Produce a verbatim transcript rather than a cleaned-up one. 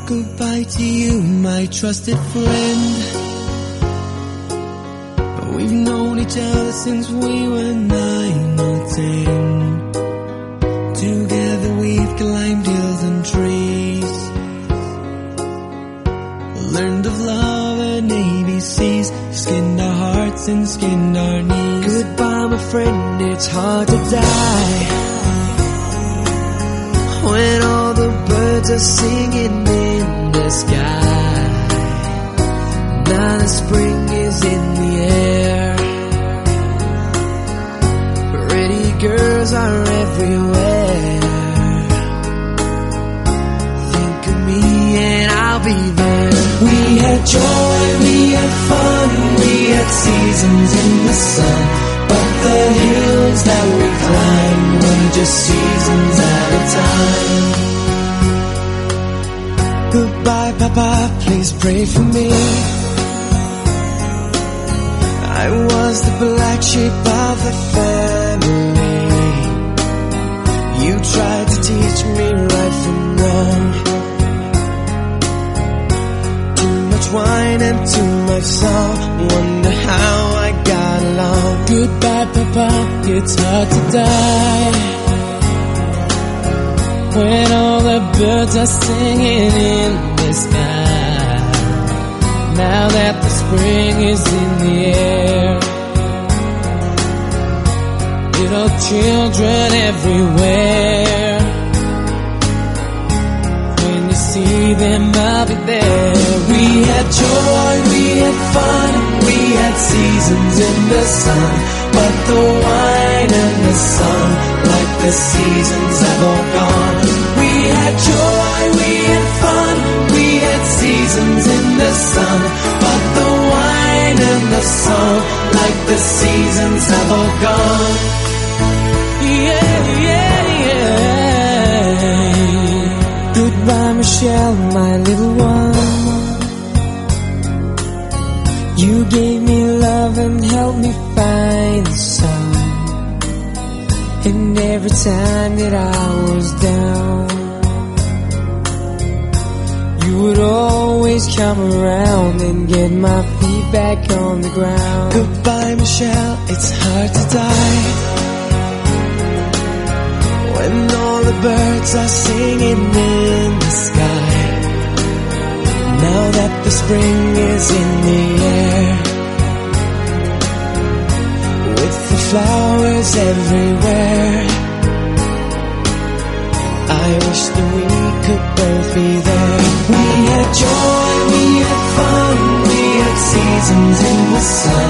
Goodbye to you, my trusted friend. We've known each other since we were nine or ten. Together we've climbed hills and trees, learned of love and A B Cs, skinned our hearts and skinned our knees. Goodbye, my friend, it's hard to die when all the birds are singing in the sky. Now the spring is in the air, pretty girls are everywhere. Think of me and I'll be there. We had joy, we had fun, we had seasons in the sun, but the hills that we climbed were just seasons at a time. Goodbye, Papa, please pray for me. I was the black sheep of the family. You tried to teach me right from wrong. Too much wine and too much song, wonder how I got along. Goodbye, Papa, it's hard to die when all the birds are singing in the sky. Now that the spring is in the air, little children everywhere. When you see them, I'll be there. We had joy, we had fun, we had seasons in the sun, but the wine and the sun, like the seasons have all gone. We had joy, we had fun, we had seasons in the sun, but the wine and the song, like the seasons have all gone. Yeah, yeah, yeah. Goodbye, Michelle, my little one. You gave me love and helped me find the sun. And every time that I was down, you would always come around and get my feet back on the ground. Goodbye, Michelle, it's hard to die when all the birds are singing in the sky. Now that the spring is in the air, with the flowers everywhere, I wish that we could both be there. We had joy, we had fun, we had seasons in the sun,